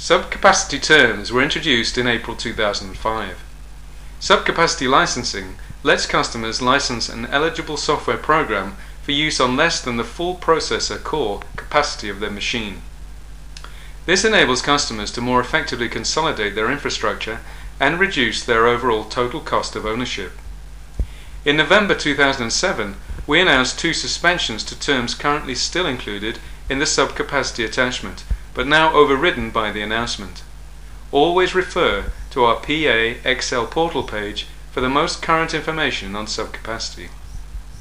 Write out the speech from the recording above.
Subcapacity terms were introduced in April 2005. Subcapacity licensing lets customers license an eligible software program for use on less than the full processor core capacity of their machine. This enables customers to more effectively consolidate their infrastructure and reduce their overall total cost of ownership. In November 2007, we announced two suspensions to terms currently still included in the subcapacity attachment, but now overridden by the announcement. Always refer to our PA Excel portal page for the most current information on subcapacity.